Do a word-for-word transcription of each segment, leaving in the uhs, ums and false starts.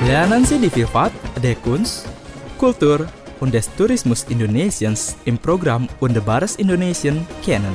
Leanansi di Vivat, de Kunst, Kultur und des Tourismus Indonesiens im Programm Wunderbares Indonesien kennen.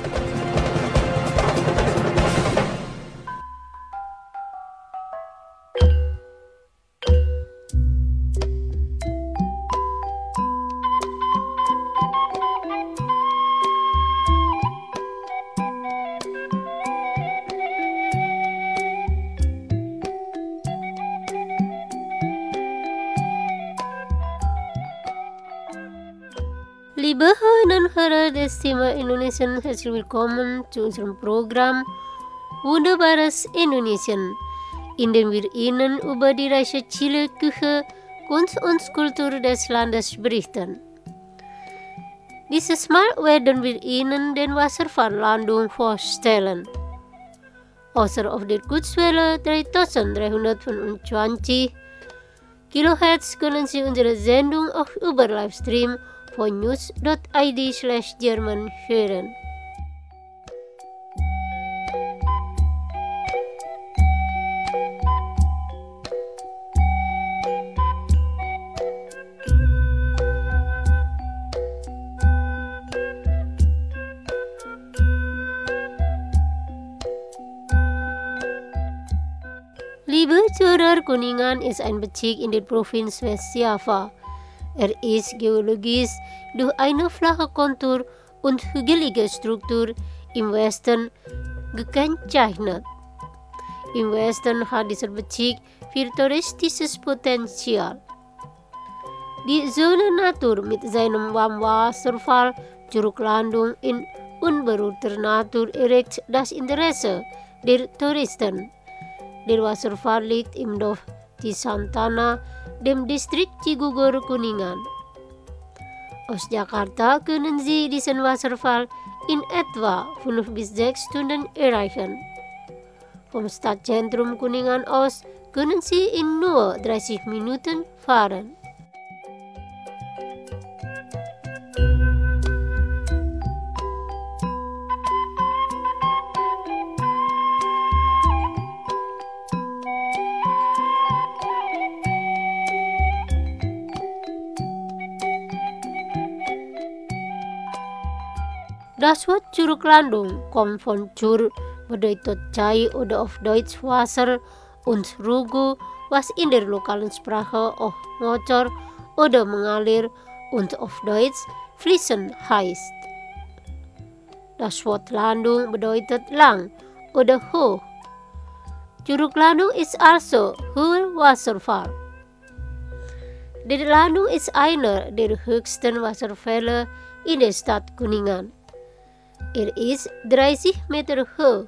Liebe Hörerinnen und Hörer des Thema Indonesien, herzlich willkommen zu unserem Programm Wunderbares Indonesien, in dem wir Ihnen über die reiche Chile Küche, Kunst und Kultur des Landes berichten. Dieses Mal werden wir Ihnen den Wasserfall Landung vorstellen. Außer auf der Kurzwelle dreitausenddreihundertfünfundzwanzig Kilohertz können Sie unsere Sendung auch über Livestream von news dot i d slash German hören. Liebe Zuhörer, Kuningan ist ein Bezirk in der Provinz Westjava. Er ist geologisch durch eine flache Kontur und hügelige Struktur im Westen gekennzeichnet. Im Westen hat dieser Bezirk viel touristisches Potenzial. Die Zone Natur mit seinem Warmwasserfall Curug Landung in unberührter Natur erregt das Interesse der Touristen. Der Wasserfall liegt im Dorf Cisantana, dem Distrikt Cigugur Kuningan. Aus Jakarta können Sie diesen Wasserfall in etwa fünf bis sechs Stunden erreichen. Vom Stadtzentrum Kuningan aus können Sie in nur dreißig Minuten fahren. Das Wort Curug Landung kommt von Cur, bedeutet Chai oder auf Deutsch Wasser, und Rugu, was in der lokalen Sprache auch ngocor oder mengalir und auf Deutsch fließen heißt. Das Wort Landung bedeutet lang oder hoch. Curug Landung ist also hoher Wasserfall. Der Landung ist einer der höchsten Wasserfälle in der Stadt Kuningan. Er ist dreißig Meter hoch.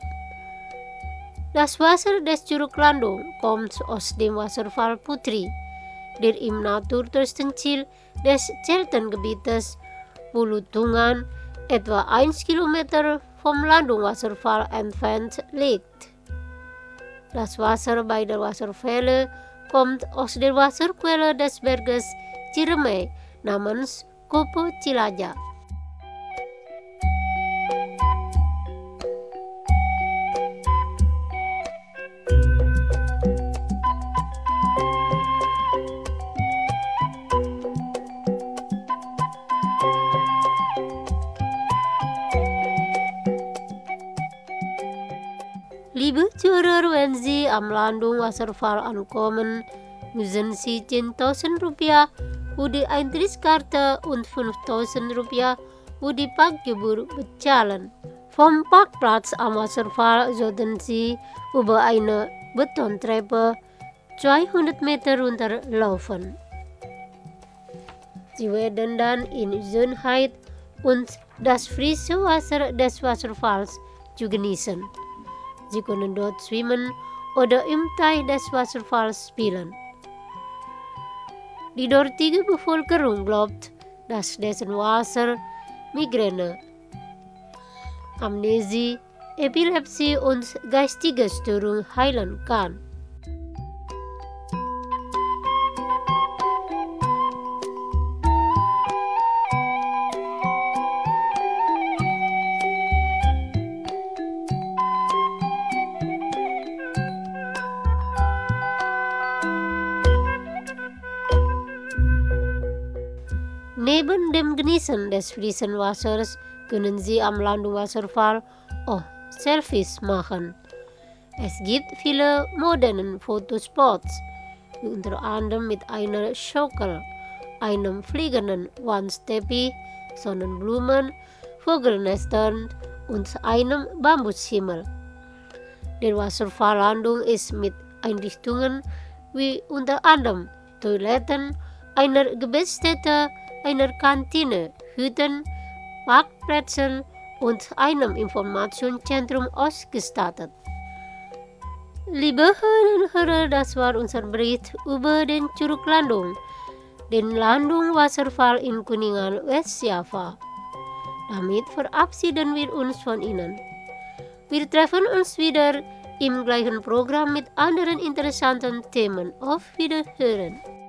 Das Wasser des Curug Landung kommt aus dem Wasserfall Putri, der im naturtrösten Ziel des Zeltengebietes Bulutungan etwa ein Kilometer vom Landung Wasserfall entfernt liegt. Das Wasser beider Wasserfälle kommt aus der Wasserquelle des Berges Ciremai namens Kopo Cilaja. Liebe Zuhörer, wenn Sie am Landung Wasserfall ankommen, müssen Sie zehntausend Rupiah für die Eintrittskarte und fünftausend Rupiah für die Parkgebühr bezahlen. Vom Parkplatz am Wasserfall sollten Sie über eine Betontreppe zweihundert Meter runterlaufen. Sie werden dann in Schönheit und das frische Wasser des Wasserfalls zu genießen. Sie können dort schwimmen oder im Teich des Wasserfalls spielen. Die dortige Bevölkerung glaubt, dass dessen Wasser Migräne, Amnesie, Epilepsie und geistige Störung heilen kann. Neben dem Genießen des frischen Wassers können Sie am Landung-Wasserfall auch Selfies machen. Es gibt viele moderne Fotospots, wie unter anderem mit einer Schaukel, einem fliegenden Wandteppich, Sonnenblumen, Vogelnestern und einem Bambushimmel. Der Wasserfalllandung ist mit Einrichtungen wie unter anderem Toiletten, einer Gebetsstätte, einer Kantine, Hütten, Parkplätzen und einem Informationszentrum ausgestattet. Liebe Hörerinnen und Hörer, das war unser Bericht über den Curug Landung, den Landung-Wasserfall in Kuningan, Westjava. Damit verabschieden wir uns von Ihnen. Wir treffen uns wieder im gleichen Programm mit anderen interessanten Themen. Auf Wiederhören!